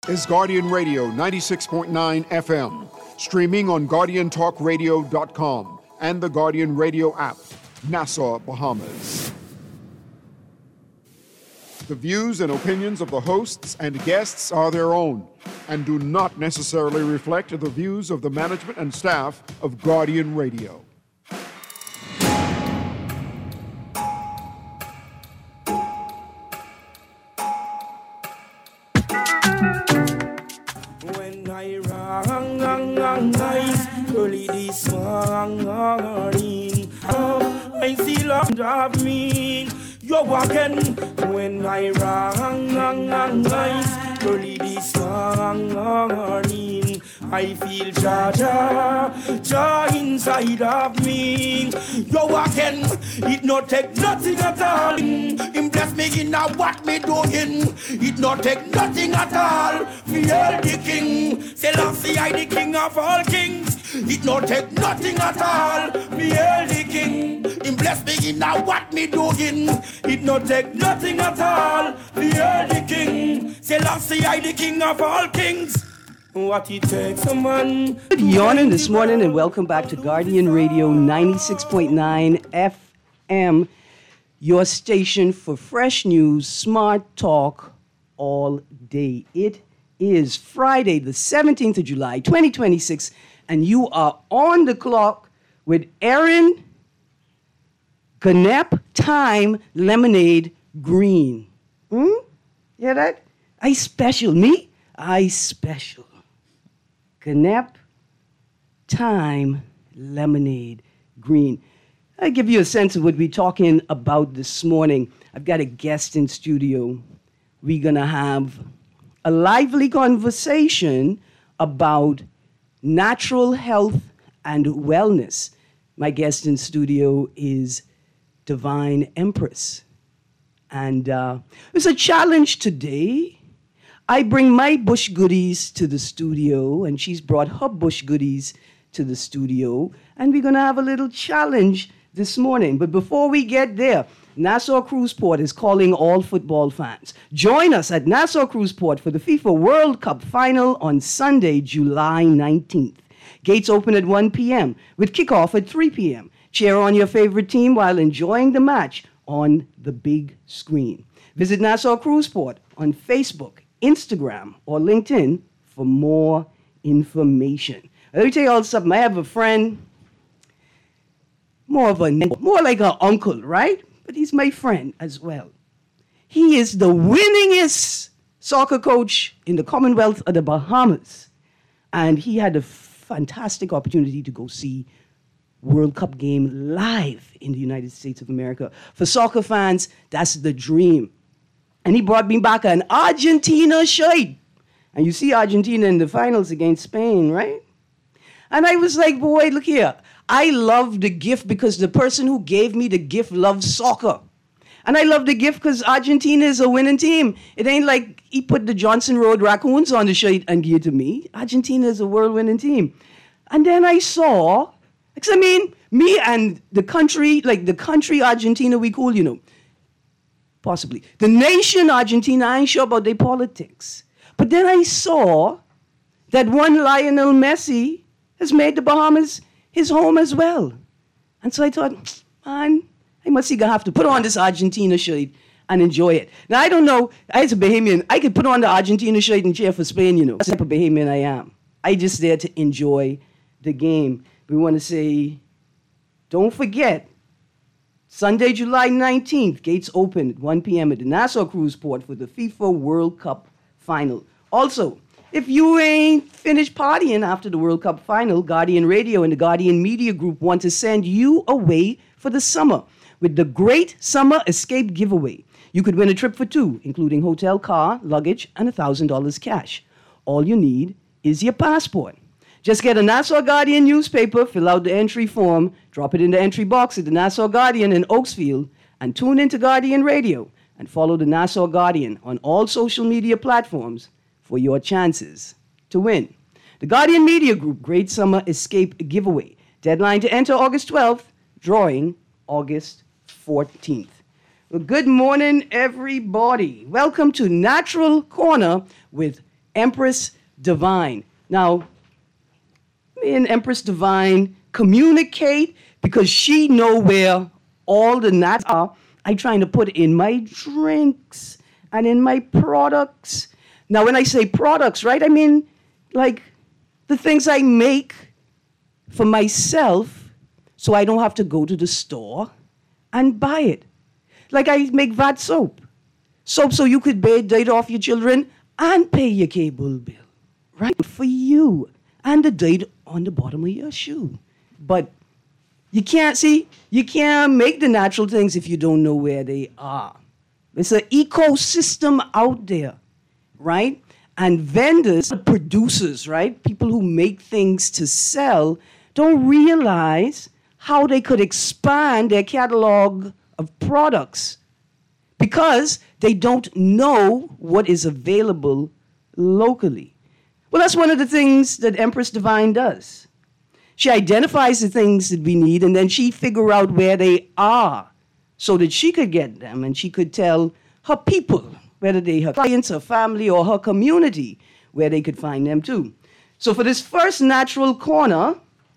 is Guardian Radio 96.9 FM, streaming on GuardianTalkRadio.com and the Guardian Radio app, Nassau, Bahamas. The views and opinions of the hosts and guests are their own and do not necessarily reflect the views of the management and staff of Guardian Radio. When I rang early this morning, I feel of me. You're walking when I rang early this morning. I feel Jah inside of me. You're walking, it not take nothing at all. Him bless me in what me doing. It not take nothing at all. Me hail the King, Selassie I the King of all kings. It not take nothing at all. Me hail the King. Him bless me in what me doing. It not take nothing at all. Me hail the King, Selassie I the King of all kings. What it takes a man. Good morning this morning and welcome back to Guardian Radio 96.9 FM, your station for fresh news, smart talk all day. It is Friday, the 17th of July, 2026, and you are on the clock with Aaron Gnep Time Lemonade Green. Hear that? I special. Me? I special. Gnep Time Lemonade Green. I give you a sense of what we're talking about this morning. I've got a guest in studio. We're going to have a lively conversation about natural health and wellness. My guest in studio is Divine Empress. And it's a challenge today. I bring my bush goodies to the studio, and she's brought her bush goodies to the studio, and we're going to have a little challenge this morning. But before we get there, Nassau Cruise Port is calling all football fans. Join us at Nassau Cruise Port for the FIFA World Cup final on Sunday, July 19th. Gates open at 1 p.m. with kickoff at 3 p.m. Cheer on your favorite team while enjoying the match on the big screen. Visit Nassau Cruise Port on Facebook, Instagram, or LinkedIn for more information. Let me tell you all something. I have a friend, more like an uncle, right? But he's my friend as well. He is the winningest soccer coach in the Commonwealth of the Bahamas. And he had a fantastic opportunity to go see World Cup game live in the United States of America. For soccer fans, that's the dream. And he brought me back an Argentina shirt. And you see Argentina in the finals against Spain, right? And I was like, boy, look here. I love the gift because the person who gave me the gift loves soccer. And I love the gift because Argentina is a winning team. It ain't like he put the Johnson Road Raccoons on the shirt and gave it to me. Argentina is a world-winning team. And then I saw, because I mean, me and the country, like the country Argentina, we cool, you know. Possibly. The nation Argentina, I ain't sure about their politics. But then I saw that one Lionel Messi has made the Bahamas his home as well. And so I thought, man, I must have to put on this Argentina shirt and enjoy it. Now, I don't know, as a Bahamian, I could put on the Argentina shirt and cheer for Spain, you know. That's the type of Bahamian I am. I just there to enjoy the game. We want to say, don't forget, Sunday, July 19th, gates open at 1 p.m. at the Nassau Cruise Port for the FIFA World Cup final. Also, if you ain't finished partying after the World Cup final, Guardian Radio and the Guardian Media Group want to send you away for the summer with the Great Summer Escape Giveaway. You could win a trip for two, including hotel, car, luggage, and $1,000 cash. All you need is your passport. Just get a Nassau Guardian newspaper, fill out the entry form, drop it in the entry box at the Nassau Guardian in Oaksfield, and tune into Guardian Radio and follow the Nassau Guardian on all social media platforms for your chances to win. The Guardian Media Group Great Summer Escape Giveaway. Deadline to enter August 12th, drawing August 14th. Well, good morning, everybody. Welcome to Natural Corner with Empress Divine. Now, me and Empress Divine communicate because she know where all the nuts are. I trying to put in my drinks and in my products. Now, when I say products, right, I mean like the things I make for myself so I don't have to go to the store and buy it. Like I make VAT soap. Soap so you could bathe, date off your children and pay your cable bill, right? For you. And the date on the bottom of your shoe. But you can't make the natural things if you don't know where they are. There's an ecosystem out there, right? And vendors, producers, right? People who make things to sell don't realize how they could expand their catalog of products because they don't know what is available locally. Well, that's one of the things that Empress Divine does. She identifies the things that we need, and then she figures out where they are so that she could get them, and she could tell her people, whether they her clients, her family, or her community, where they could find them too. So for this first natural corner,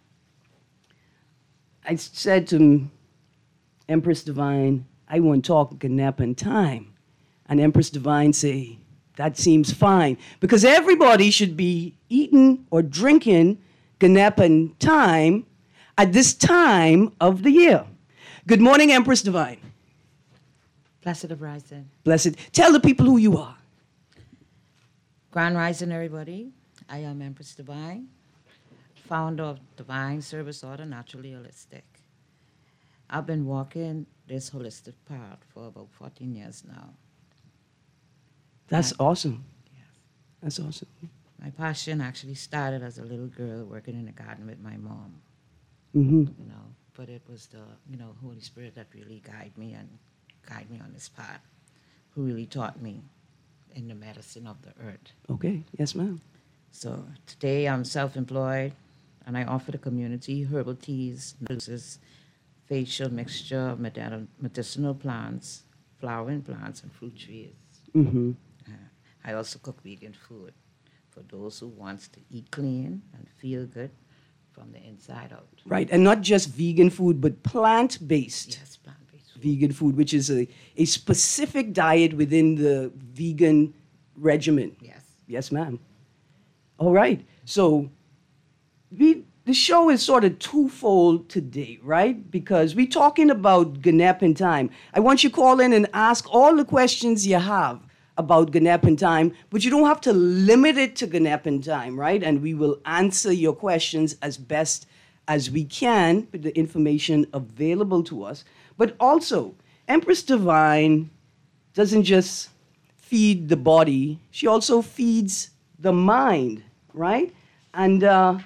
I said to Empress Divine, I want to talk Ganapan time. And Empress Divine say, that seems fine, because everybody should be eating or drinking Ganapan time at this time of the year. Good morning, Empress Divine. Blessed of Rising. Blessed. Tell the people who you are. Grand Rising, everybody. I am Empress Divine, founder of Divine Service Order, Naturally Holistic. I've been walking this holistic path for about 14 years now. That's awesome. Yes. That's awesome. My passion actually started as a little girl working in the garden with my mom. Mm-hmm. But it was the, Holy Spirit that really guided me on this path, who really taught me in the medicine of the earth. Okay. Yes, ma'am. So today I'm self-employed, and I offer the community herbal teas, juices, facial mixture of medicinal plants, flowering plants, and fruit trees. Mm-hmm. I also cook vegan food for those who wants to eat clean and feel good from the inside out. Right, and not just vegan food, but plant-based. Yes, plant-based food. Vegan food, which is a specific diet within the vegan regimen. Yes. Yes, ma'am. All right, so the show is sort of twofold today, right? Because we're talking about Ganapan time. I want you to call in and ask all the questions you have about Ganapan time, but you don't have to limit it to Ganapan time, right? And we will answer your questions as best as we can with the information available to us. But also, Empress Divine doesn't just feed the body, she also feeds the mind, right? And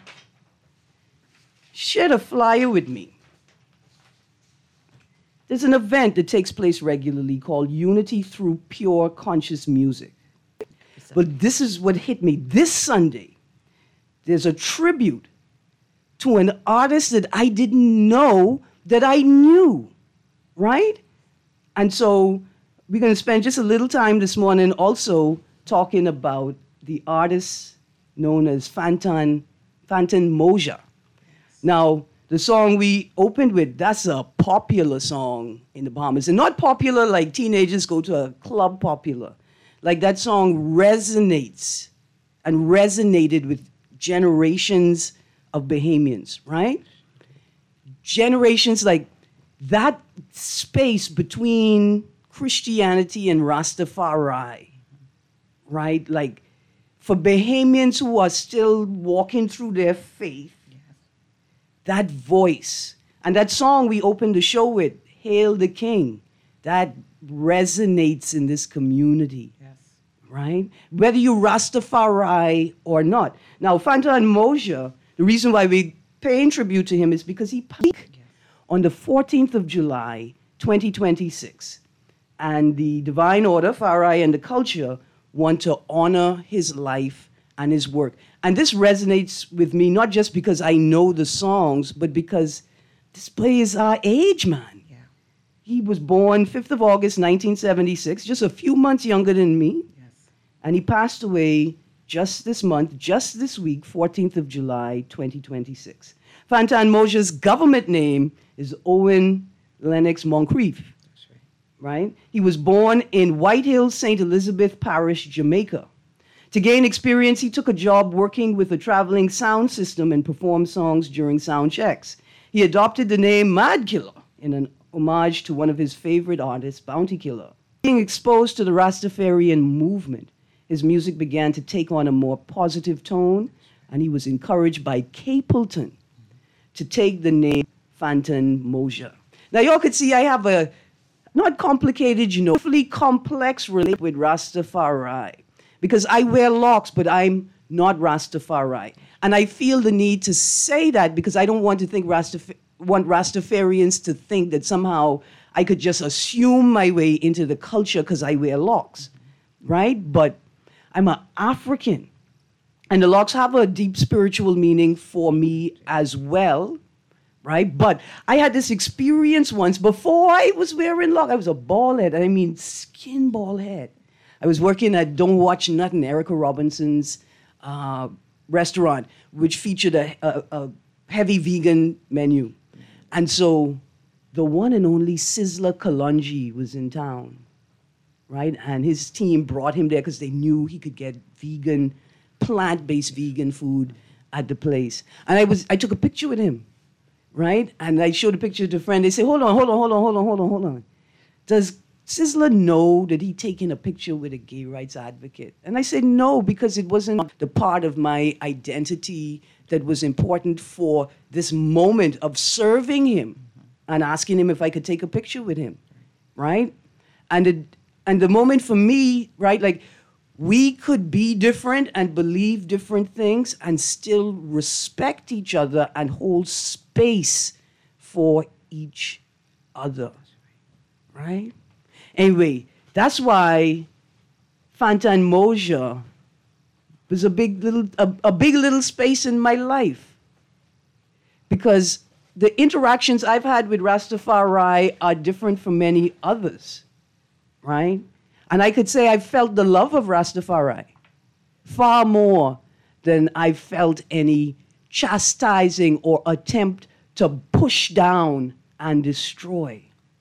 she shared a flyer with me. There's an event that takes place regularly called Unity Through Pure Conscious Music. But this is what hit me. This Sunday, there's a tribute to an artist that I didn't know that I knew, right? And so we're going to spend just a little time this morning also talking about the artist known as Fantan Mojah. Now, the song we opened with, that's a popular song in the Bahamas. And not popular like teenagers go to a club popular. Like that song resonates and resonated with generations of Bahamians, right? Generations like that space between Christianity and Rastafari, right? Like for Bahamians who are still walking through their faith, that voice, and that song we opened the show with, Hail the King, that resonates in this community, Yes. right? Whether you Rastafari or not. Now, Fantan Mojah, the reason why we're paying tribute to him is because he passed on the 14th of July, 2026. And the Divine Order, Farai, and the culture want to honor his life and his work. And this resonates with me not just because I know the songs, but because this play is our age, man. Yeah. He was born 5th of August, 1976, just a few months younger than me. Yes. And he passed away just this month, just this week, 14th of July, 2026. Fantan Mojah's government name is Owen Lennox Moncrief, right? He was born in White Hills, St. Elizabeth Parish, Jamaica. To gain experience, he took a job working with a traveling sound system and performed songs during sound checks. He adopted the name Mad Killer in an homage to one of his favorite artists, Bounty Killer. Being exposed to the Rastafarian movement, his music began to take on a more positive tone, and he was encouraged by Capleton to take the name Fantan Mojah. Now, y'all could see I have a not complicated, awfully complex relationship with Rastafari, because I wear locks, but I'm not Rastafari. And I feel the need to say that because I don't want to think want Rastafarians to think that somehow I could just assume my way into the culture because I wear locks, right? But I'm an African, and the locks have a deep spiritual meaning for me as well, right? But I had this experience once before I was wearing locks. I was a bald head, I mean skin bald head. I was working at Don't Watch Nothing, Erica Robinson's restaurant, which featured a heavy vegan menu. And so the one and only Sizzler Kalonji was in town, right? And his team brought him there because they knew he could get vegan, plant-based vegan food at the place. And I took a picture with him, right? And I showed a picture to a friend. They say, hold on. Does Sizzler know that he taking a picture with a gay rights advocate? And I said, no, because it wasn't the part of my identity that was important for this moment of serving him and asking him if I could take a picture with him, right? And the moment for me, right, like we could be different and believe different things and still respect each other and hold space for each other, right? Anyway, that's why Fantan Mojah was a big little space in my life, because the interactions I've had with Rastafari are different from many others, right? And I could say I felt the love of Rastafari far more than I felt any chastising or attempt to push down and destroy,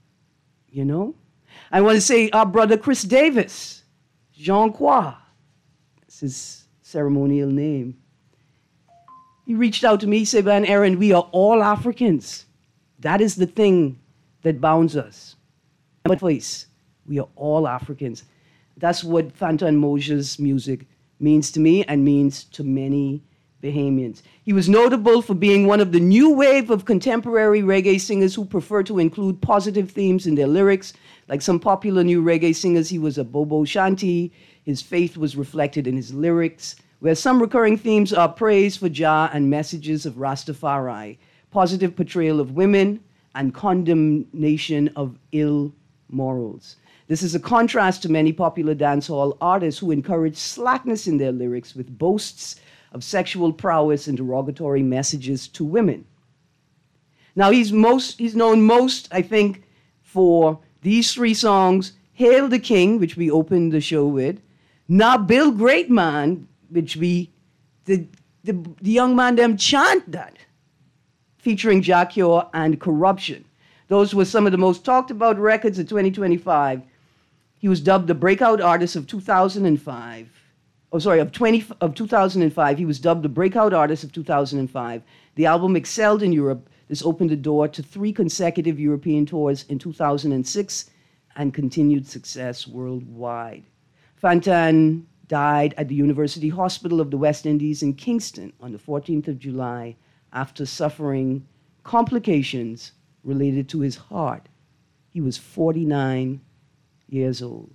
I want to say our brother Chris Davis, Jean Croix, that's his ceremonial name. He reached out to me, he said, Van Aaron, we are all Africans. That is the thing that bounds us. But please, we are all Africans. That's what Fantan Mojah's music means to me and means to many Bahamians. He was notable for being one of the new wave of contemporary reggae singers who prefer to include positive themes in their lyrics. Like some popular new reggae singers, he was a Bobo Shanti. His faith was reflected in his lyrics, where some recurring themes are praise for Jah and messages of Rastafari, positive portrayal of women, and condemnation of ill morals. This is a contrast to many popular dancehall artists who encourage slackness in their lyrics with boasts of sexual prowess and derogatory messages to women. Now, he's known most, I think, for these three songs: Hail the King, which we opened the show with; Nah Bill Great Man, which the young man them chant that, featuring Jah Cure, and Corruption. Those were some of the most talked about records of 2025. He was dubbed the breakout artist of 2005. Of 2005. He was dubbed the breakout artist of 2005. The album excelled in Europe. This opened the door to 3 consecutive European tours in 2006 and continued success worldwide. Fantan died at the University Hospital of the West Indies in Kingston on the 14th of July after suffering complications related to his heart. He was 49 years old.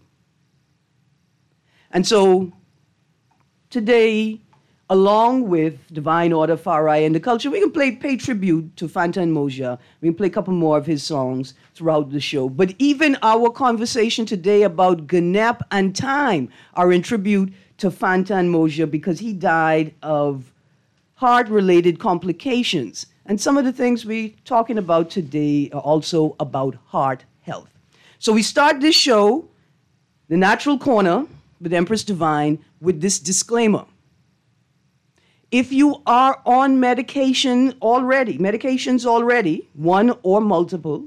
And so today, along with Divine Order, Farai, and the Culture, we can pay tribute to Fantan Mojah. We can play a couple more of his songs throughout the show. But even our conversation today about Gnep and Time are in tribute to Fantan Mojah, because he died of heart-related complications. And some of the things we're talking about today are also about heart health. So we start this show, The Natural Corner, with Empress Divine, with this disclaimer. If you are on medications already, one or multiple,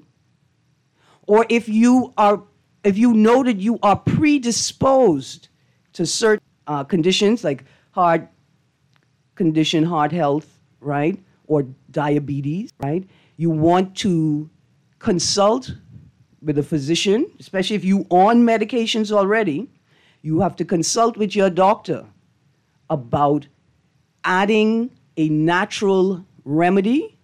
or if you know that you are predisposed to certain conditions like heart condition, heart health, right, or diabetes, right, you want to consult with a physician, especially if you're on medications already, you have to consult with your doctor about adding a natural remedy,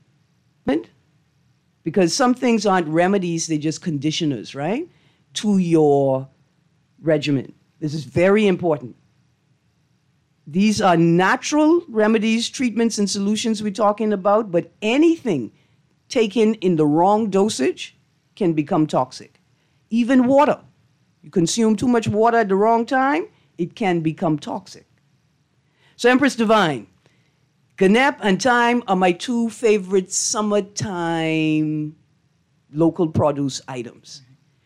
because some things aren't remedies, they're just conditioners, right, to your regimen. This is very important. These are natural remedies, treatments, and solutions we're talking about, but anything taken in the wrong dosage can become toxic. Even water. You consume too much water at the wrong time, it can become toxic. So Empress Divine, Ganep and thyme are my two favorite summertime local produce items.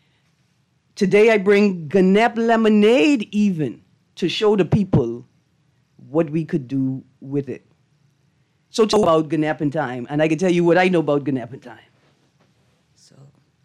Today I bring Ganep lemonade even to show the people what we could do with it. So talk about Ganep and thyme, and I can tell you what I know about Ganep and thyme. So,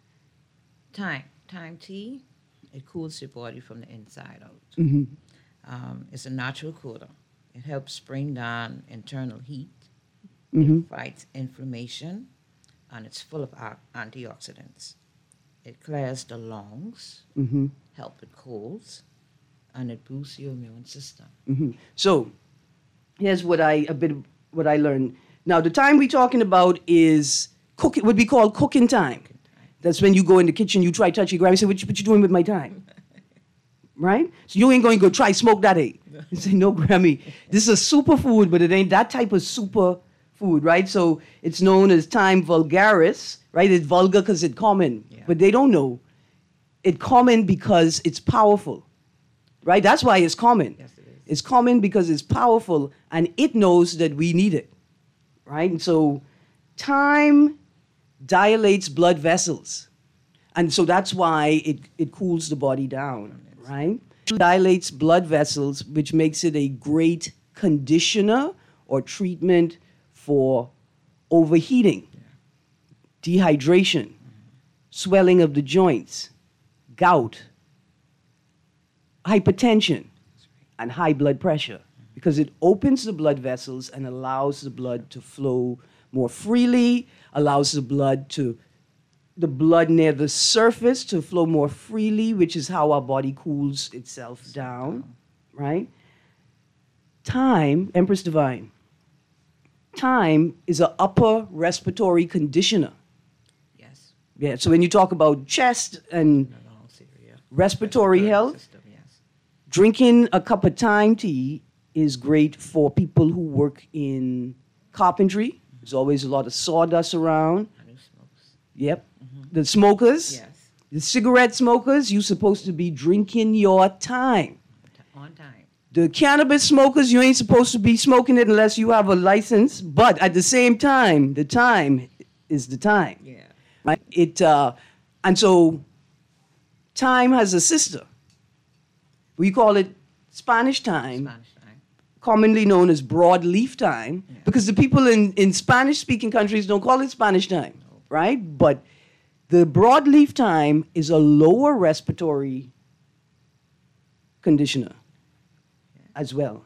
thyme tea, it cools your body from the inside out. Mm-hmm. It's a natural cooler. It helps bring down internal heat. Mm-hmm. It fights inflammation, and it's full of antioxidants. It clears the lungs, Mm-hmm. help with colds, and it boosts your immune system. Mm-hmm. So here's what I learned. Now the time we're talking about is cooking, would be called cooking time. That's when you go in the kitchen, you try touch your Grammy, say, what you doing with my time? Right? So you ain't going to go try smoke that egg. You say, no, Grammy, this is a superfood, but it ain't that type of super food, right? So it's known as thyme vulgaris, right? It's vulgar because it's common, but they don't know. It's common because it's powerful, right? That's why it's common. Yes, it is. It's common because it's powerful, and it knows that we need it, right? And so thyme dilates blood vessels, and so that's why it cools the body down, right? It dilates blood vessels, which makes it a great conditioner or treatment for overheating, dehydration, swelling of the joints, gout, hypertension, and high blood pressure, because it opens the blood vessels and allows the blood to flow more freely, allows the blood near the surface to flow more freely, which is how our body cools itself down, right? Thyme, Empress Divine, thyme is an upper respiratory conditioner. Yes. Yeah, so when you talk about chest and respiratory health, System, yes. drinking a cup of thyme tea is great for people who work in carpentry. There's always a lot of sawdust around. And who smokes? Yep. The smokers, Yes. the cigarette smokers, you're supposed to be drinking your thyme. On time. The cannabis smokers, you ain't supposed to be smoking it unless you have a license. But at the same time, the time is the time. Yeah. Right? And so thyme has a sister. We call it Spanish thyme, Spanish time. commonly known as broadleaf thyme, because the people in Spanish-speaking countries don't call it Spanish thyme, right? But the broadleaf thyme is a lower respiratory conditioner as well.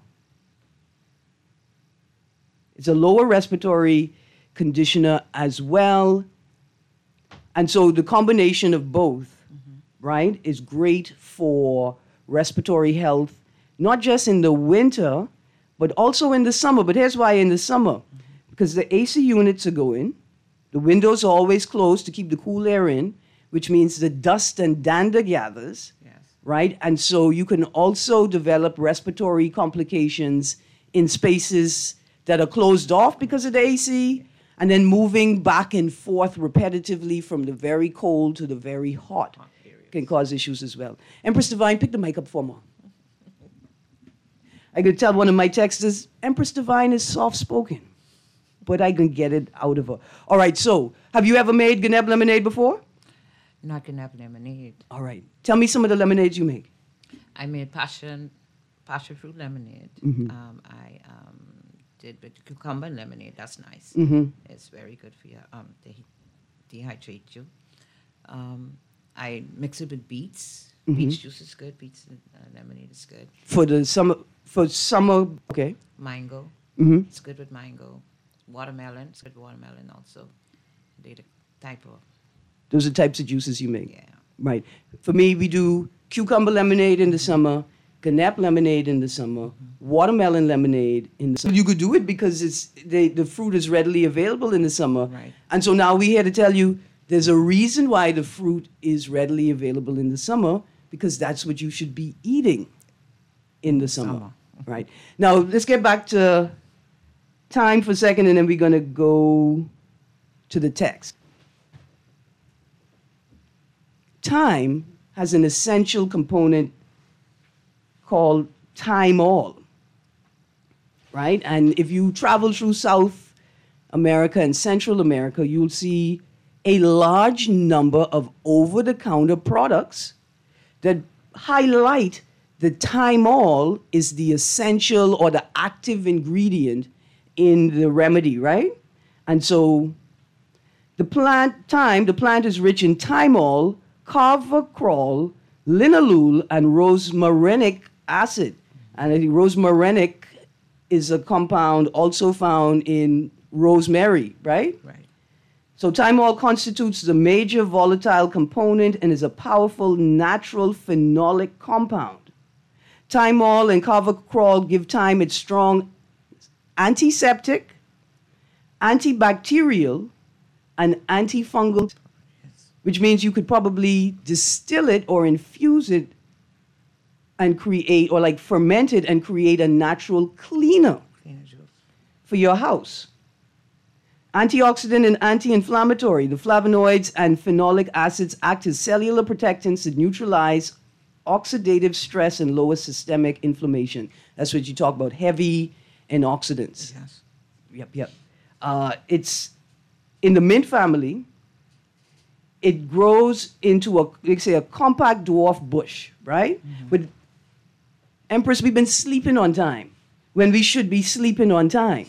It's a lower respiratory conditioner as well. And so the combination of both, right, is great for respiratory health, not just in the winter, but also in the summer. But here's why in the summer. Because the AC units are going, the windows are always closed to keep the cool air in, which means the dust and dander gathers, Yes. right? And so you can also develop respiratory complications in spaces that are closed off because of the AC, and then moving back and forth repetitively from the very cold to the very hot can cause issues as well. Empress Divine, pick the mic up for me. I could tell one of my texters, Empress Divine is soft-spoken, but I can get it out of her. All right, so have you ever made Ganep lemonade before? Not gonna have lemonade. All right. Tell me some of the lemonades you make. I made passion fruit lemonade. Mm-hmm. I did with cucumber and lemonade. That's nice. It's very good for you. Dehydrate you. I mix it with beets. Beets juice is good. Beets and lemonade is good. For summer, okay. Mango. It's good with mango. Watermelon. It's good with watermelon also. They're the type of. Those are types of juices you make. Yeah. Right. For me, we do cucumber lemonade in the summer, Ganap lemonade in the summer, watermelon lemonade in the summer. You could do it because the fruit is readily available in the summer. Right. And so now we're here to tell you there's a reason why the fruit is readily available in the summer, because that's what you should be eating in the summer. Right. Now, let's get back to time for a second, and then we're going to go to the text. Time has an essential component called thymol, right? And if you travel through South America and Central America, you'll see a large number of over-the-counter products that highlight the thymol is the essential or the active ingredient in the remedy, right? And so the plant is rich in thymol, carvacrol, linalool, and rosmarinic acid. And I think rosmarinic is a compound also found in rosemary, right? Right. So thymol constitutes the major volatile component and is a powerful natural phenolic compound. Thymol and carvacrol give thyme its strong antiseptic, antibacterial, and antifungal, which means you could probably distill it or infuse it and create, or like ferment it and create a natural cleaner for your house. Antioxidant and anti-inflammatory, the flavonoids and phenolic acids act as cellular protectants that neutralize oxidative stress and lower systemic inflammation. That's what you talk about, heavy antioxidants. Yes. Yep. It's in the mint family. It grows into a compact dwarf bush, right? But Empress, we've been sleeping on thyme when we should be sleeping on thyme.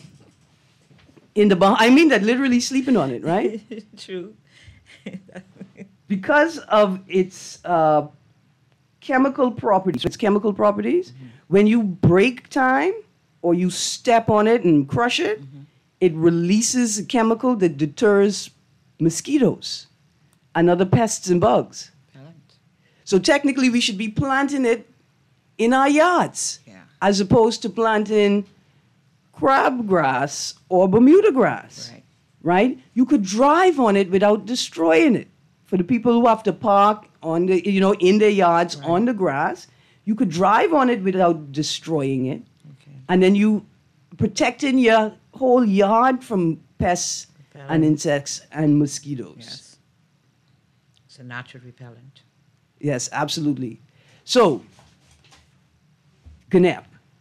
I mean that literally sleeping on it, right? True. Because of its chemical properties, when you break thyme or you step on it and crush it, it releases a chemical that deters mosquitoes and other pests and bugs. So technically, we should be planting it in our yards, as opposed to planting crabgrass or Bermuda grass. Right? You could drive on it without destroying it. For the people who have to park in their yards on the grass, you could drive on it without destroying it, and then you protecting your whole yard from pests and insects and mosquitoes. Yes. It's a natural repellent. Yes, absolutely. So, Ganap.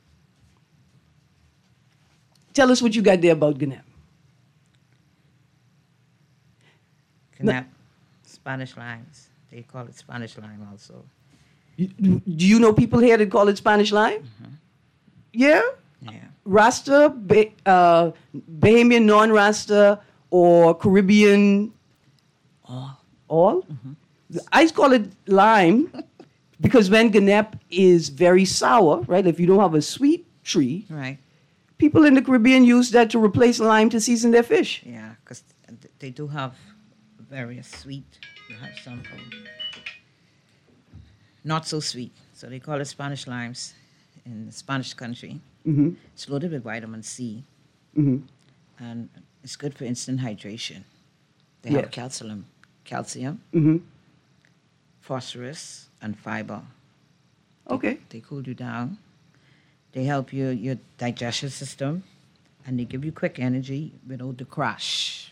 Tell us what you got there about Ganap. Ganap, Spanish limes. They call it Spanish lime also. Do you know people here that call it Spanish lime? Yeah? Yeah. Rasta, Bahamian non-Rasta, or Caribbean all? I call it lime because when Ganap is very sour, right? If you don't have a sweet tree, Right. people in the Caribbean use that to replace lime to season their fish. Yeah, because they do have various sweet. You have some not so sweet. So they call it Spanish limes in the Spanish country. It's loaded with vitamin C. And it's good for instant hydration. They have calcium, phosphorus, and fiber. Okay. They cool you down. They help your digestion system, and they give you quick energy without the crash.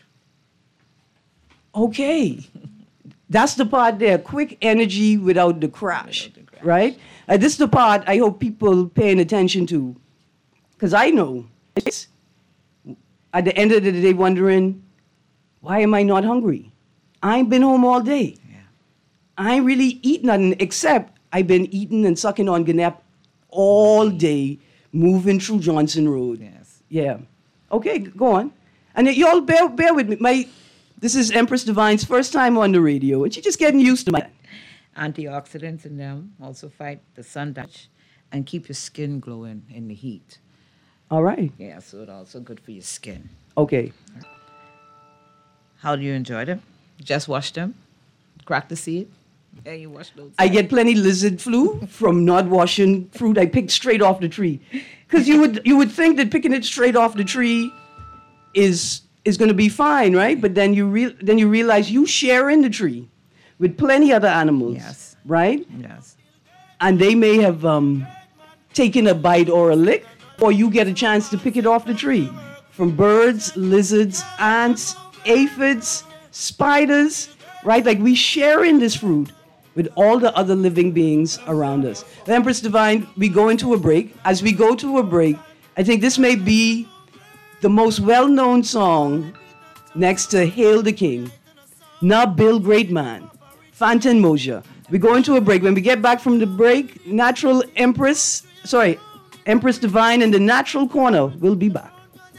Okay. That's the part there, quick energy without the crash, right? This is the part I hope people paying attention to, because I know it's at the end of the day wondering, why am I not hungry? I ain't been home all day. Yeah. I ain't really eaten nothing except I've been eating and sucking on Ganap all day, moving through Johnson Road. Yes. Yeah. Okay, go on. And you all bear with me. This is Empress Divine's first time on the radio, and she's just getting used to my... Antioxidants in them also fight the sun damage and keep your skin glowing in the heat. All right. Yeah, so it's also good for your skin. Okay. How do you enjoy them? Just wash them, crack the seed, and you wash those. I get plenty lizard flu from not washing fruit I picked straight off the tree. Because you would think that picking it straight off the tree is going to be fine, right? But then you realize you share in the tree with plenty other animals. Yes. Right? Yes. And they may have taken a bite or a lick, or you get a chance to pick it off the tree. From birds, lizards, ants, aphids, spiders, right? Like we share in this fruit with all the other living beings around us. The Empress Divine, we go into a break. As we go to a break, I think this may be the most well-known song next to Hail the King, Na Bill Great Man, Fantin Mojah. We go into a break. When we get back from the break, Empress Divine in the Natural Corner will be back.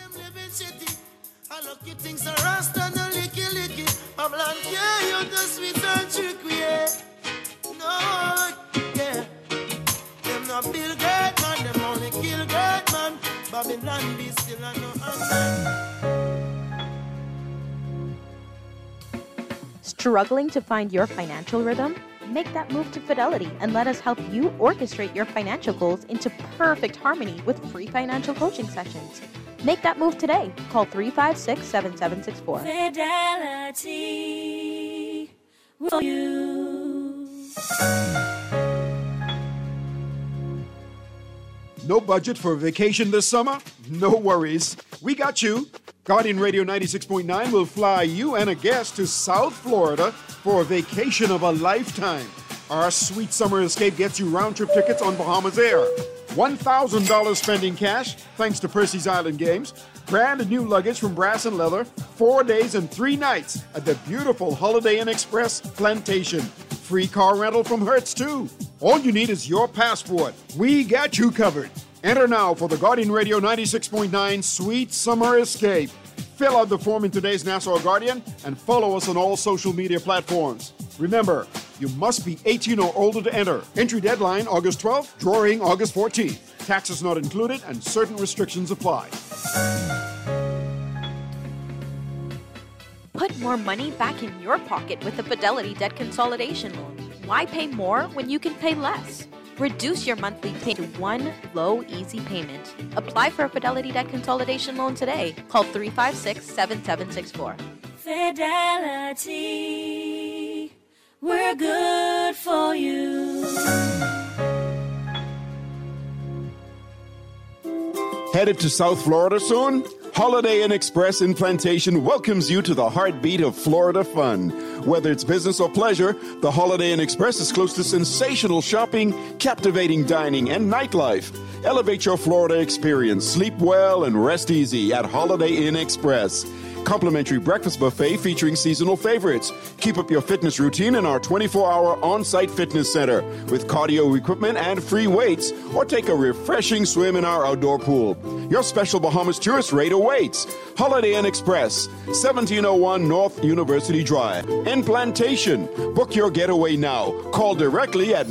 Struggling to find your financial rhythm? Make that move to Fidelity and let us help you orchestrate your financial goals into perfect harmony with free financial coaching sessions. Make that move today. Call 356-7764. Fidelity for you. No budget for a vacation this summer? No worries. We got you. Guardian Radio 96.9 will fly you and a guest to South Florida for a vacation of a lifetime. Our sweet summer escape gets you round-trip tickets on Bahamas Air. $1,000 spending cash, thanks to Percy's Island Games. Brand new luggage from Brass and Leather. 4 days and 3 nights at the beautiful Holiday Inn Express Plantation. Free car rental from Hertz, too. All you need is your passport. We got you covered. Enter now for the Guardian Radio 96.9 Sweet Summer Escape. Fill out the form in today's Nassau Guardian and follow us on all social media platforms. Remember, you must be 18 or older to enter. Entry deadline August 12th, drawing August 14th. Taxes not included and certain restrictions apply. Put more money back in your pocket with the Fidelity Debt Consolidation Loan. Why pay more when you can pay less? Reduce your monthly payment to one low, easy payment. Apply for a Fidelity Debt Consolidation Loan today. Call 356-7764. Fidelity, we're good for you. Headed to South Florida soon? Holiday Inn Express in Plantation welcomes you to the heartbeat of Florida fun. Whether it's business or pleasure, the Holiday Inn Express is close to sensational shopping, captivating dining, and nightlife. Elevate your Florida experience. Sleep well and rest easy at Holiday Inn Express. Complimentary breakfast buffet featuring seasonal favorites. Keep up your fitness routine in our 24-hour on-site fitness center with cardio equipment and free weights, or take a refreshing swim in our outdoor pool. Your special Bahamas tourist rate awaits. Holiday Inn Express, 1701 North University Drive, in Plantation. Book your getaway now. Call directly at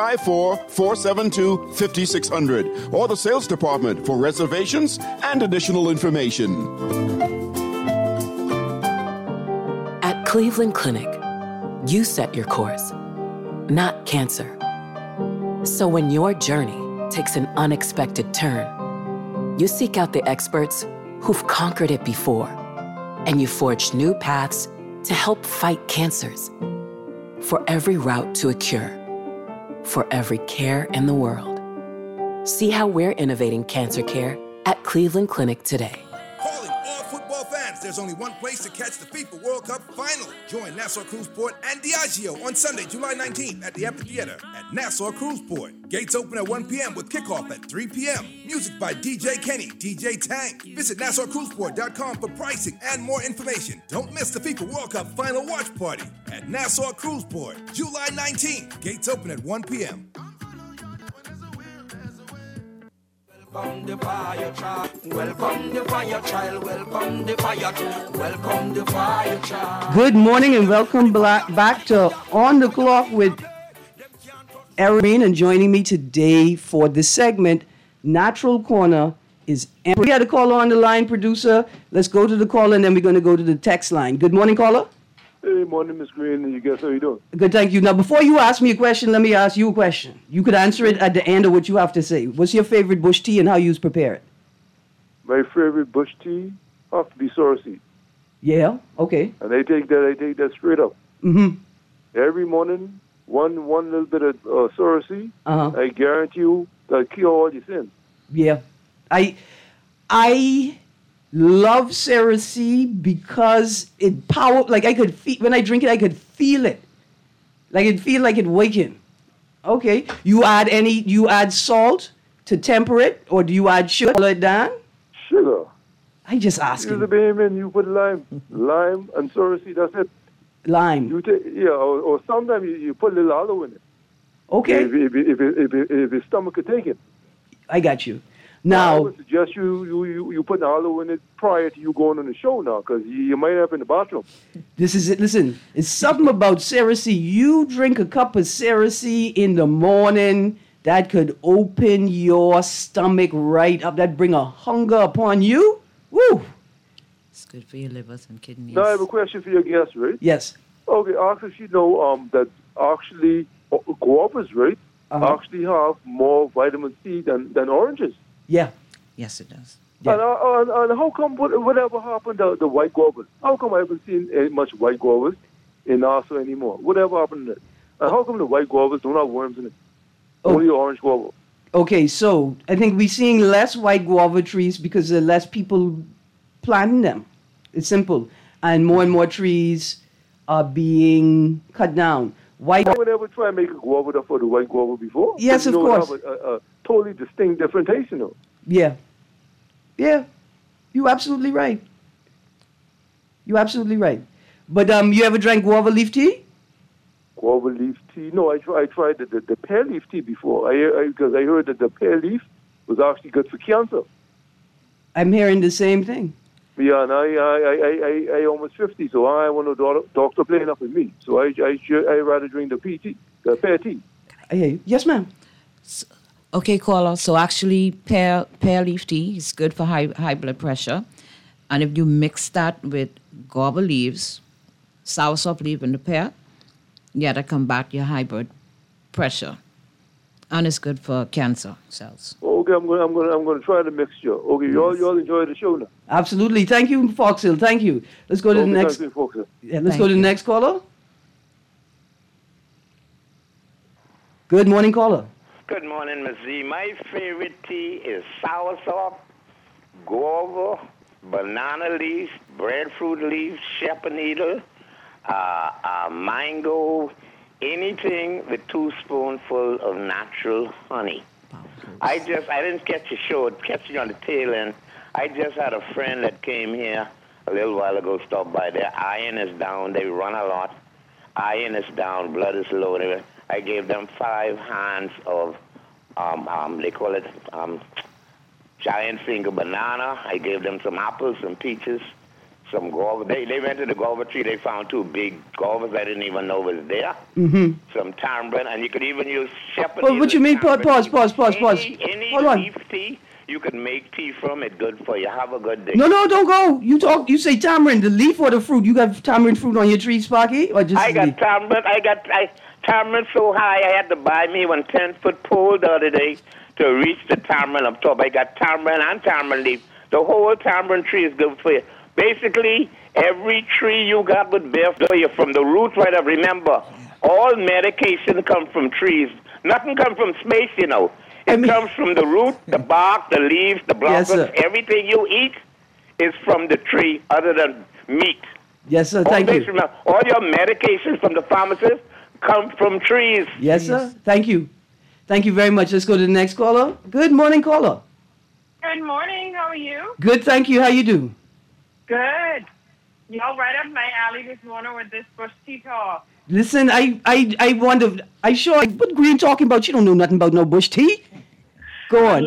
954-472-5600 or the sales department for reservations and additional information. At Cleveland Clinic, you set your course, not cancer. So when your journey takes an unexpected turn, you seek out the experts who've conquered it before, and you forge new paths to help fight cancers. For every route to a cure, for every care in the world. See how we're innovating cancer care at Cleveland Clinic today. Calling all football fans, there's only one place to catch the FIFA World Cup final. Join Nassau Cruise Port and Diageo on Sunday, July 19th at the Amphitheater at Nassau Cruise Port. Gates open at 1 p.m. with kickoff at 3 p.m. Music by DJ Kenny, DJ Tank. Visit NassauCruiseport.com for pricing and more information. Don't miss the FIFA World Cup final watch party at Nassau Cruise Port, July 19th. Gates open at 1 p.m. Welcome the fire child. Welcome the fire child. Welcome the fire child. Welcome the fire child. Good morning and welcome back to On the Clock with Erin, and joining me today for this segment, Natural Corner, is Amber. We had a caller on the line, producer. Let's go to the caller and then we're going to go to the text line. Good morning, caller. Hey, morning, Miss Green. And you guys, how you doing? Good, thank you. Now, before you ask me a question, let me ask you a question. You could answer it at the end of what you have to say. What's your favorite bush tea and how you prepare it? My favorite bush tea has to be sorrel seed. Yeah, okay. And I take that straight up. Mm-hmm. Every morning, one little bit of sorrel seed. Uh-huh. I guarantee you that'll cure all your sins. Yeah. I love Cerecy because it like I could feel, when I drink it, I could feel it. Like it feel like it waking. Okay. You add salt to temper it, or do you add sugar to it down? Sugar. I just ask You him. the baby and you put lime and sorrel seed, that's it. Lime. You take, or sometimes you put a little aloe in it. Okay. If your stomach could take it. I got you. I Now, would suggest you put an aloe in it prior to you going on the show now, because you might have in the bathroom. this is it. Listen, it's something about Cerecy. You drink a cup of Cerecy in the morning, that could open your stomach right up. That bring a hunger upon you. Woo! It's good for your livers and kidneys. Now I have a question for your guest, right? Yes. Okay, ask if you know that actually guavas, right, Uh-huh. actually have more vitamin C than oranges. Yeah. Yes, it does. Yeah. And how come, whatever happened to the white guavas? How come I haven't seen much white guavas in Nassau anymore? Whatever happened to it? And how come the white guavas don't have worms in it? Oh. Only orange guava. Okay, so I think we're seeing less white guava trees because there are less people planting them. It's simple. And more trees are being cut down. White. I would ever try and make a guava for the white guava before. Yes, But of you know, course. it have a totally distinct different taste, you know. Yeah. Yeah. You're absolutely right. You're absolutely right. But you ever drank guava leaf tea? Guava leaf tea. No, I tried the pear leaf tea before. Because I heard that the pear leaf was actually good for cancer. I'm hearing the same thing. Yeah, and I almost 50, so I want a doctor playing up with me. So I rather drink the pear tea. I hear you. Yes, ma'am. Okay, caller. So actually, pear leaf tea is good for high blood pressure. And if you mix that with guava leaves, soursop leaf, and the pear, that combat your high blood pressure. And it's good for cancer cells. Okay, I'm going to try the mixture. Okay, y'all enjoy the show now. Absolutely. Thank you, Fox Hill. Thank you. Let's go to the next. Thank you, folks. Yeah, let's Thank go to the you. next caller. Good morning, caller. Good morning, Ms. Z. My favorite tea is soursop, guava, banana leaf, breadfruit leaf, shepherd needle, mango, anything with 2 spoonfuls of natural honey. I didn't catch a show, catch you on the tail end. I just had a friend that came here a little while ago, stopped by. Their iron is down. They run a lot. Iron is down. Blood is low. I gave them 5 hands of, they call it giant finger banana. I gave them some apples, some peaches, some guava. They went to the guava tree. They found 2 big guavas I didn't even know was there. Mm-hmm. Some tamarind, and you could even use shepherd. Well, what you mean? Pause. Any Hold on. leaf tea, you can make tea from it. Good for you. Have a good day. No, don't go. You say tamarind, the leaf or the fruit? You got tamarind fruit on your tree, Sparky? Or just I the got leaf? tamarind. Tamarind so high I had to buy me 1 10-foot pole the other day to reach the tamarind up top. I got tamarind and tamarind leaf. The whole tamarind tree is good for you. Basically, every tree you got would bear for you from the root right up. Remember, all medication comes from trees. Nothing comes from space, you know. It comes from the root, the bark, the leaves, the blossoms. Yes, sir. Everything you eat is from the tree other than meat. Yes, sir. Always Thank you. remember, all your medications from the pharmacist come from trees. Yes, sir. Thank you. Thank you very much. Let's go to the next caller. Good morning, caller. Good morning. How are you? Good, thank you. How you do? Good. Y'all right up my alley this morning with this bush tea talk. Listen, I wonder. What Green talking about? She don't know nothing about no bush tea. Go on.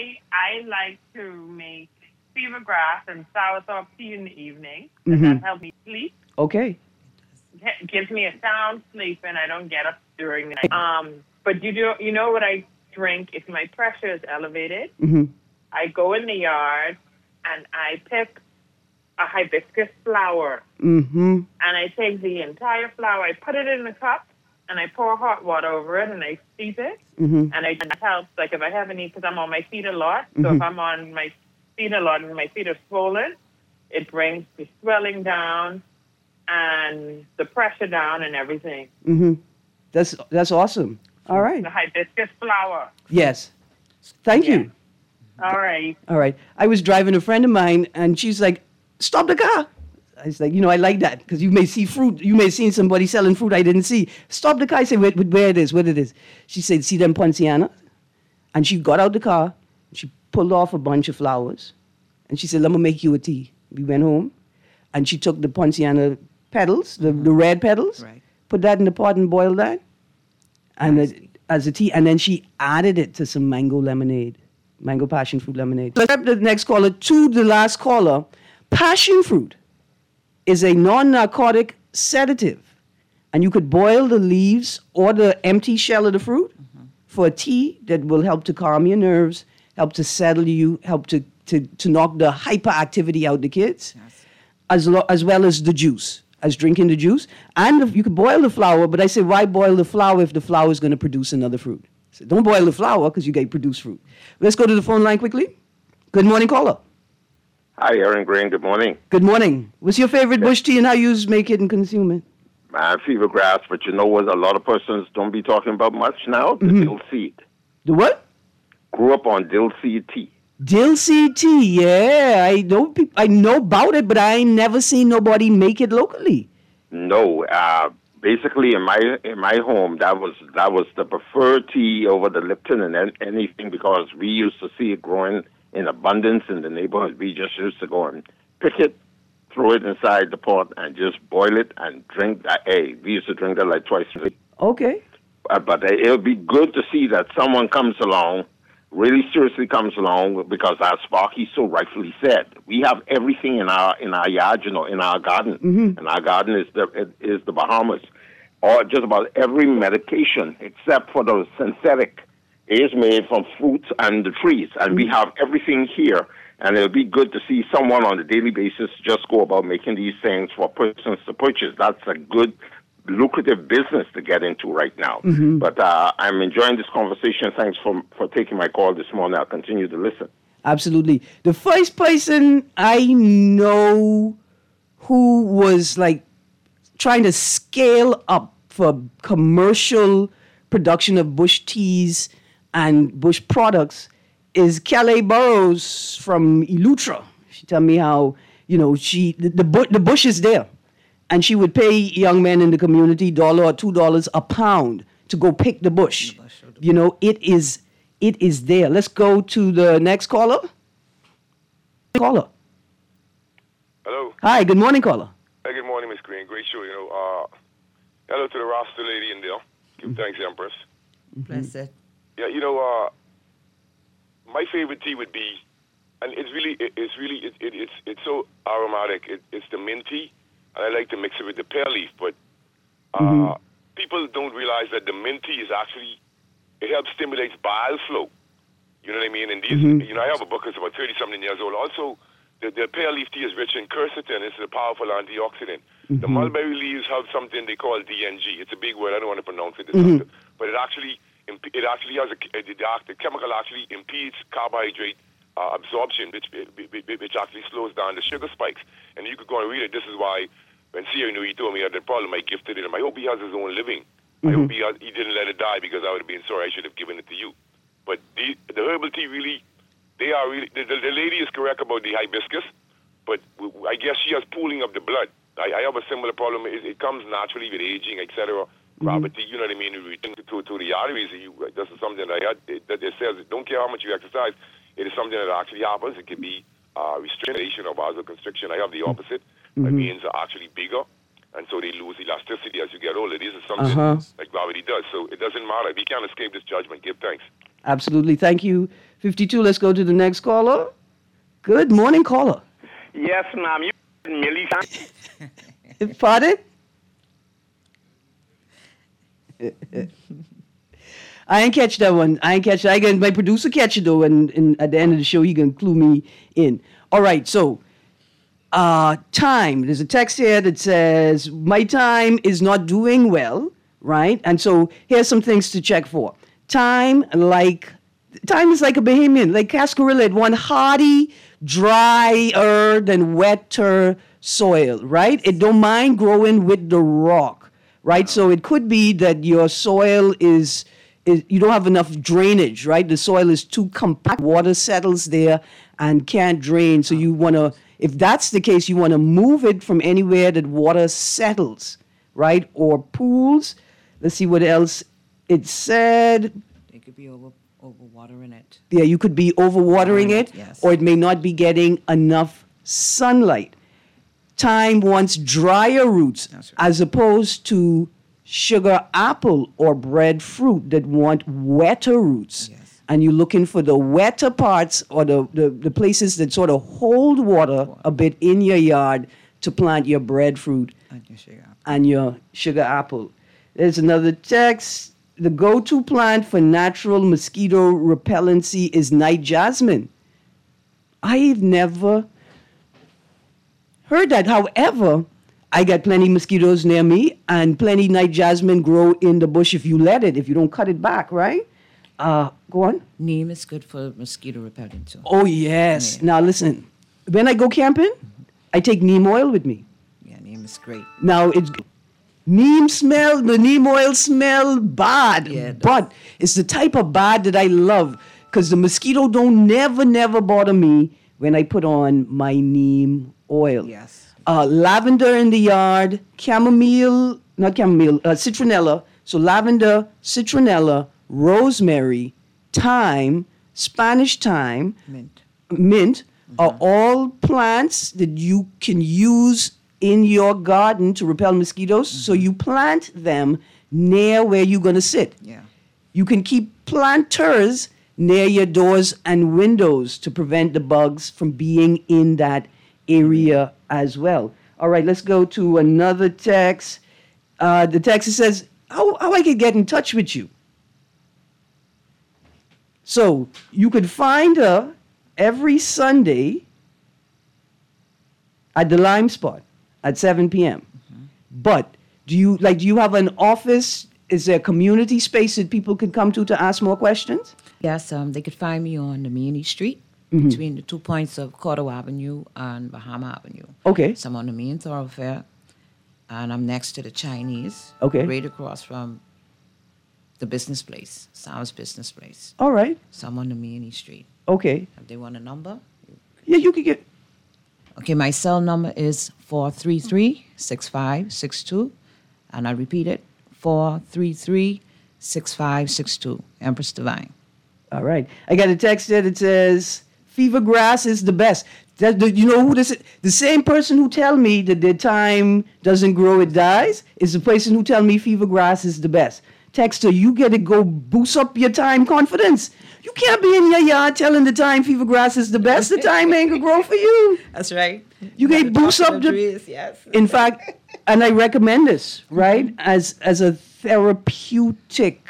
I like to make fever grass and soursop tea in the evening. Mhm. That helps me sleep. Okay. Gives me a sound sleep, and I don't get up during the night. But you know what I drink if my pressure is elevated? Mhm. I go in the yard and I pick a hibiscus flower, Mhm. and I take the entire flower, I put it in a cup, and I pour hot water over it, and I steep it, Mhm. and it helps. Like if I have any, because I'm on my feet a lot, so Mhm. if I'm on my feet a lot and my feet are swollen, it brings the swelling down and the pressure down and everything. Mhm. That's awesome. All right. The hibiscus flower. Yes. Thank you. All right. All right. I was driving a friend of mine, and she's like, "Stop the car." I was like, I like that because you may see fruit. You may have seen somebody selling fruit I didn't see. Stop the car. I said, where it is, what it is. She said, see them Poinciana? And she got out the car. She pulled off a bunch of flowers. And she said, let me make you a tea. We went home. And she took the Poinciana petals, the red petals, put that in the pot and boiled that. And as a tea. And then she added it to some mango lemonade, mango passion fruit lemonade. Let's grab the next caller to the last caller. Passion fruit is a non-narcotic sedative. And you could boil the leaves or the empty shell of the fruit for a tea that will help to calm your nerves, help to settle you, help to knock the hyperactivity out of the kids, as well as the juice, as drinking the juice. And you could boil the flower, but I say, why boil the flower if the flower is going to produce another fruit? So don't boil the flower because you get produced fruit. Let's go to the phone line quickly. Good morning, caller. Hi, Aaron Green. Good morning. Good morning. What's your favorite bush tea and how you make it and consume it? Fever grass, but you know what a lot of persons don't be talking about much now? The dill seed. The what? Grew up on dill seed tea. Dill seed tea, yeah. I know about it, but I ain't never seen nobody make it locally. No, basically in my home, that was the preferred tea over the Lipton and anything because we used to see it growing in abundance in the neighborhood. We just used to go and pick it, throw it inside the pot, and just boil it and drink that. Hey, we used to drink that like twice a week. Okay. But it'll be good to see that someone comes along, really seriously comes along, because as Sparky so rightfully said, we have everything in our yard, in our garden, and our garden is the Bahamas. Or just about every medication except for the synthetic is made from fruits and the trees, and we have everything here. And it'll be good to see someone on a daily basis just go about making these things for persons to purchase. That's a good, lucrative business to get into right now. But I'm enjoying this conversation. Thanks for taking my call this morning. I'll continue to listen. Absolutely. The first person I know who was like trying to scale up for commercial production of bush teas and bush products is Calais Burrows from Elutra. She told me how, the bush is there. And she would pay young men in the community $1 or $2 a pound to go pick the bush. It is there. Let's go to the next caller. Caller. Hello. Hi, good morning, caller. Hey, good morning, Miss Green. Great show. Hello to the Rasta lady in there. Give thanks, Empress. Bless it. Yeah, my favorite tea would be, and it's so aromatic. It's the mint tea, and I like to mix it with the pear leaf. But people don't realize that the mint tea is actually, it helps stimulate bile flow. You know what I mean? And these, I have a book that's about 30-something years old. Also, the pear leaf tea is rich in quercetin. It's a powerful antioxidant. The mulberry leaves have something they call DNG. It's a big word. I don't want to pronounce it. But it actually has the chemical actually impedes carbohydrate absorption, which actually slows down the sugar spikes. And you could go and read it. This is why when Sierra knew he told me he had the problem, I gifted it him. I hope he has his own living. I hope he didn't let it die because I would have been sorry. I should have given it to you. But the herbal tea really, they are really, the lady is correct about the hibiscus, but I guess she has pooling of the blood. I have a similar problem. It comes naturally with aging, etc. Gravity, you know what I mean? To the arteries. This is something that I had, that it says, don't care how much you exercise, it is something that actually happens. It can be restriction or vasoconstriction. I have the opposite. My veins are actually bigger, and so they lose elasticity as you get older. This is something like gravity does. So it doesn't matter. We can't escape this judgment. Give thanks. Absolutely. Thank you 52, let's go to the next caller. Good morning, caller. Yes, ma'am. You Millie. Pardon? I ain't catch that one. I ain't catch that. My producer catch it though, and at the end of the show, he can clue me in. All right, so time. There's a text here that says, my time is not doing well, right? And so here's some things to check for. Time is like a Bahamian, like Cascarilla. It want hardy, drier than wetter soil, right? It don't mind growing with the rock, right? So it could be that your soil is you don't have enough drainage, right? The soil is too compact, water settles there and can't drain. So you want to, if that's the case, you want to move it from anywhere that water settles, right? Or pools. Let's see what else it said. It could be overwatering it. Yeah, you could be overwatering it, yes. Or it may not be getting enough sunlight. Time wants drier roots, as opposed to sugar apple or breadfruit that want wetter roots. Yes. And you're looking for the wetter parts or the places that sort of hold water a bit in your yard to plant your breadfruit and your sugar apple. There's another text. The go-to plant for natural mosquito repellency is night jasmine. I've never heard that. However, I got plenty mosquitoes near me, and plenty night jasmine grow in the bush if you let it, if you don't cut it back, right? Go on. Neem is good for mosquito repellent too. Oh, yes. Yeah. Now, listen. When I go camping, I take neem oil with me. Yeah, neem is great. Now, the neem oil smell bad, but it's the type of bad that I love because the mosquito don't never bother me when I put on my neem oil. Yes. Lavender in the yard, citronella. So lavender, citronella, rosemary, thyme, Spanish thyme, mint are all plants that you can use in your garden to repel mosquitoes. So you plant them near where you're going to sit. Yeah. You can keep planters near your doors and windows to prevent the bugs from being in that area as well. All right, let's go to another text. The text says, how I can get in touch with you. So you could find her every Sunday at the Lime Spot at 7 p.m. Mm-hmm. But do you have an office? Is there a community space that people can come to ask more questions? Yes, they could find me on the Meany Street. Mm-hmm. Between the 2 points of Cordova Avenue and Bahama Avenue. Okay. So I'm on the main thoroughfare, and I'm next to the Chinese. Okay. Right across from the business place, Sam's business place. All right. So I'm on the Meany Street. Okay. If they want a number? Yeah, you can get. Okay, my cell number is 433-6562, and I repeat it, 433-6562, Empress Divine. All right. I got a text there that says, fever grass is the best. You know who this is? The same person who tell me that their time doesn't grow, it dies, is the person who tell me fever grass is the best. Texter, you get to go boost up your time confidence. You can't be in your yard telling the time fever grass is the best. The time ain't gonna grow for you. That's right. You can boost up the trees, yes. In fact, and I recommend this, right, as a therapeutic,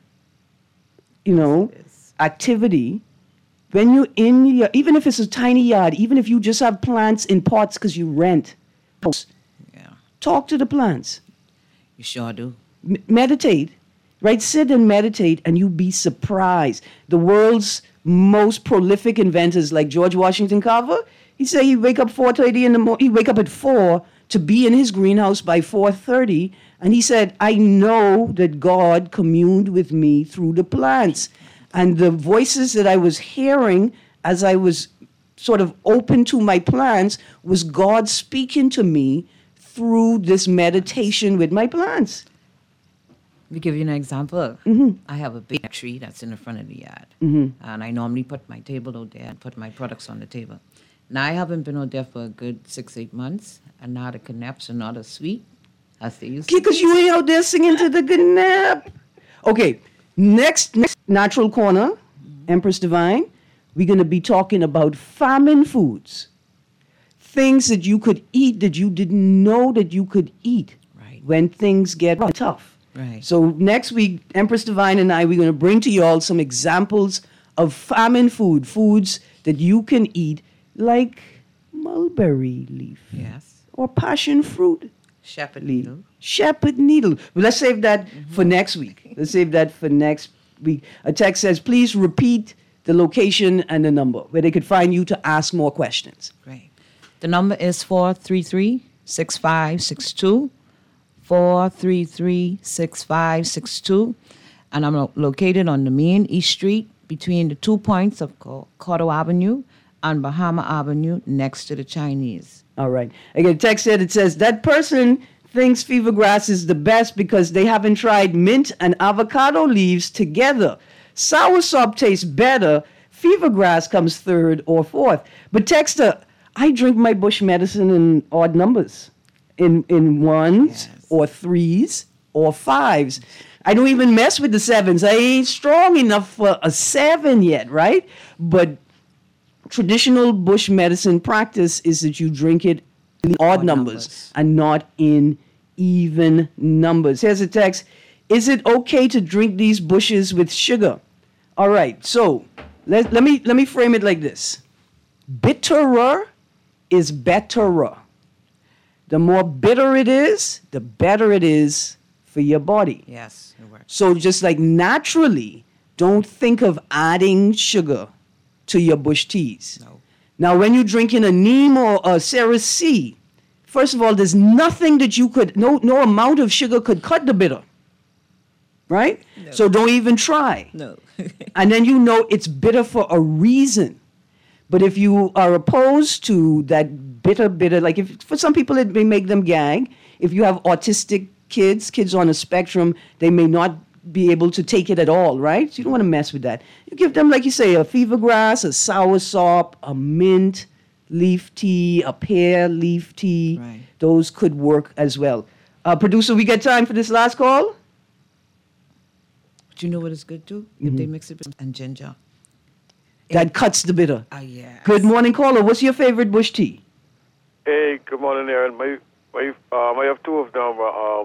activity. When you're in your, even if it's a tiny yard, even if you just have plants in pots because you rent, talk to the plants. You sure do. Meditate, right? Sit and meditate, and you'll be surprised. The world's most prolific inventors, like George Washington Carver, he said he wake up 4:30 in the morning. He wake up at 4 to be in his greenhouse by 4:30, and he said, "I know that God communed with me through the plants." And the voices that I was hearing as I was sort of open to my plants was God speaking to me through this meditation with my plants. To give you an example, Mm-hmm. I have a big tree that's in the front of the yard. Mm-hmm. And I normally put my table out there and put my products on the table. Now, I haven't been out there for a good 6-8 months, and now the knaps are not as sweet as they used to be. Because you ain't out there singing to the nap. Okay, next natural corner, Empress Divine. we're going to be talking about famine foods. Things that you could eat that you didn't know that you could eat when things get tough. Right. So next week, Empress Divine and I, we're going to bring to you all some examples of famine foods that you can eat, like mulberry leaf. Yes. Or passion fruit. Shepherd leaf. needle. Shepherd needle. Well, let's save that for next week. Let's save that for next week. A text says, please repeat the location and the number where they could find you to ask more questions. Great. The number is 433-6562, 433-6562, and I'm located on the main East Street between the 2 points of Cotto Avenue and Bahama Avenue next to the Chinese. All right. Again, text said, it says, that person thinks fever grass is the best because they haven't tried mint and avocado leaves together. Soursop tastes better. Fever grass comes third or fourth. But texter, I drink my bush medicine in odd numbers, in ones or threes or fives. I don't even mess with the sevens. I ain't strong enough for a 7 yet, right? But traditional bush medicine practice is that you drink it in odd numbers and not in even numbers. Here's a text. Is it okay to drink these bushes with sugar? All right, so let me frame it like this. Bitterer is betterer. The more bitter it is, the better it is for your body. Yes, it works. So just like naturally, don't think of adding sugar to your bush teas. No. Now, when you're drinking a neem or a Ceres C, first of all, there's nothing that no amount of sugar could cut the bitter. Right? No. So don't even try. No. And then you know it's bitter for a reason. But if you are opposed to that bitter, like if for some people it may make them gag. If you have autistic kids on a spectrum, they may not be able to take it at all, right? So you don't want to mess with that. You give them, like you say, a fever grass, a soursop, a mint leaf tea, a pear leaf tea. Right. Those could work as well. Producer, we got time for this last call? Do you know what it's good to? If they mix it with and ginger. That cuts the bitter. Yeah. Good morning, caller. What's your favorite bush tea? Hey, good morning, Aaron. I have two of them.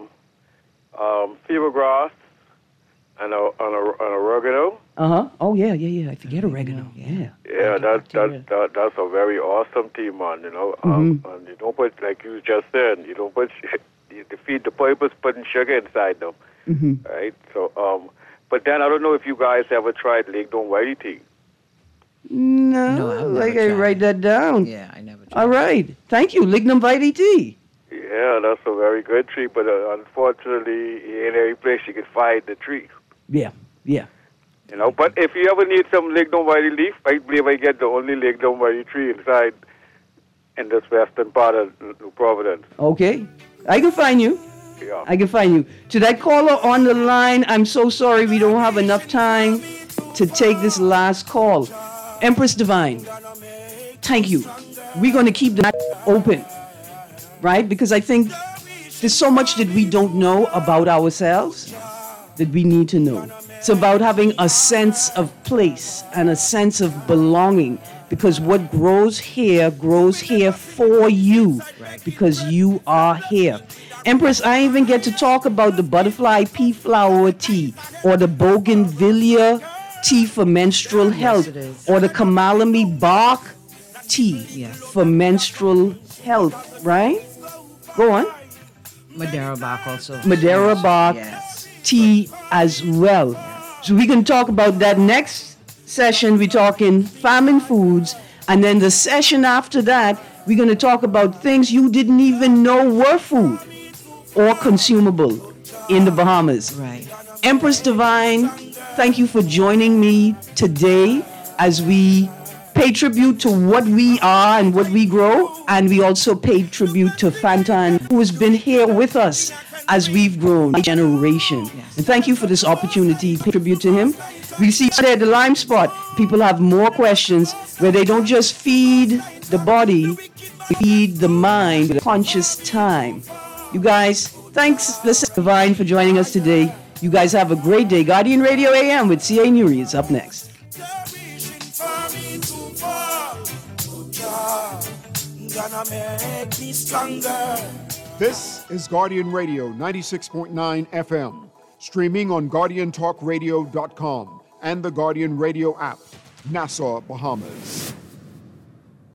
Fever grass and oregano. Oh yeah. I forget oregano. Yeah. Yeah, that's a very awesome tea, man. You know, and you don't put, like you just said, you don't put to feed the purpose, putting sugar inside them, right? So, but then I don't know if you guys ever tried Ligdon Whitey tea. No, I write that down. Yeah, I never tried. All right. Thank you. Lignum vitae tea. Yeah, that's a very good tree, but unfortunately, in every place you can find the tree. Yeah. You know, but if you ever need some Lignum Whitey leaf, I believe I get the only Lignum Whitey tree inside in this western part of New Providence. Okay. I can find you. Yeah. I can find you. To that caller on the line, I'm so sorry we don't have enough time to take this last call. Empress Divine, thank you. We're going to keep the open, right? Because I think there's so much that we don't know about ourselves that we need to know. It's about having a sense of place and a sense of belonging, because what grows here for you, because you are here. Empress, I even get to talk about the butterfly pea flower tea or the bougainvillea tea for menstrual health, or the kamalami bark tea for menstrual health, right? Go on. Madeira bark also. Madeira bark tea as well. So we can talk about that next session. We're talking famine foods, and then the session after that, we're going to talk about things you didn't even know were food or consumable in the Bahamas. Right. Empress Divine, thank you for joining me today as we pay tribute to what we are and what we grow, and we also pay tribute to Fantan, who has been here with us as we've grown a generation. And thank you for this opportunity to pay tribute to him. We see there at the Lime Spot, people have more questions where they don't just feed the body, they feed the mind with conscious time. You guys, thanks, Listen Divine, for joining us today. You guys have a great day. Guardian Radio AM with C.A. Nuri is up next. gonna make me stronger. This is Guardian Radio 96.9 FM, streaming on GuardianTalkRadio.com and the Guardian Radio app, Nassau, Bahamas.